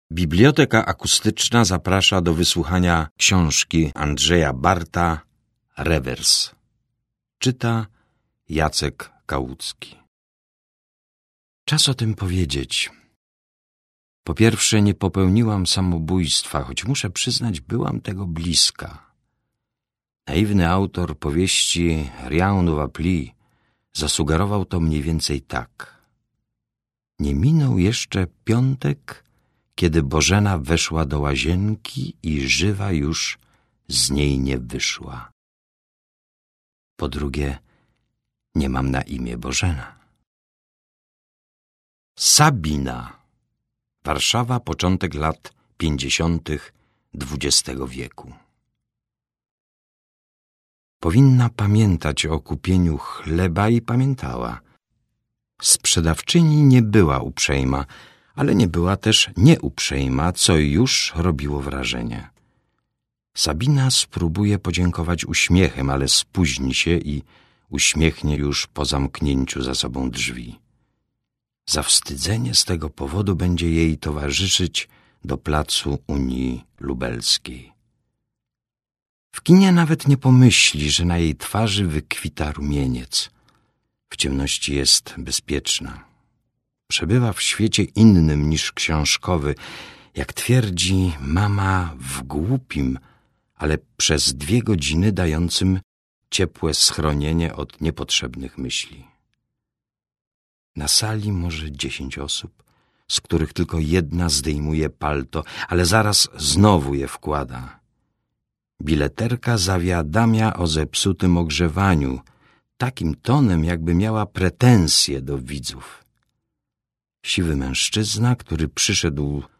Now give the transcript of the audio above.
Biblioteka Akustyczna zaprasza do wysłuchania książki Andrzeja Barta Rewers. Czyta Jacek Kałucki. Czas o tym powiedzieć. Po pierwsze, nie popełniłam samobójstwa, choć muszę przyznać, byłam tego bliska. Naiwny autor powieści Rien ne va plus zasugerował to mniej więcej tak. Nie minął jeszcze piątek, kiedy Bożena weszła do łazienki i żywa już z niej nie wyszła. Po drugie, nie mam na imię Bożena. Sabina. Warszawa, początek lat 50. XX wieku. Powinna pamiętać o kupieniu chleba i pamiętała. Sprzedawczyni nie była uprzejma, ale nie była też nieuprzejma, co już robiło wrażenie. Sabina spróbuje podziękować uśmiechem, ale spóźni się i uśmiechnie już po zamknięciu za sobą drzwi. Zawstydzenie z tego powodu będzie jej towarzyszyć do placu Unii Lubelskiej. W kinie nawet nie pomyśli, że na jej twarzy wykwita rumieniec. W ciemności jest bezpieczna. Przebywa w świecie innym niż książkowy, jak twierdzi mama, w głupim, ale przez 2 godziny dającym ciepłe schronienie od niepotrzebnych myśli. Na sali może 10 osób, z których tylko jedna zdejmuje palto, ale zaraz znowu je wkłada. Bileterka zawiadamia o zepsutym ogrzewaniu, takim tonem, jakby miała pretensje do widzów. Siwy mężczyzna, który przyszedł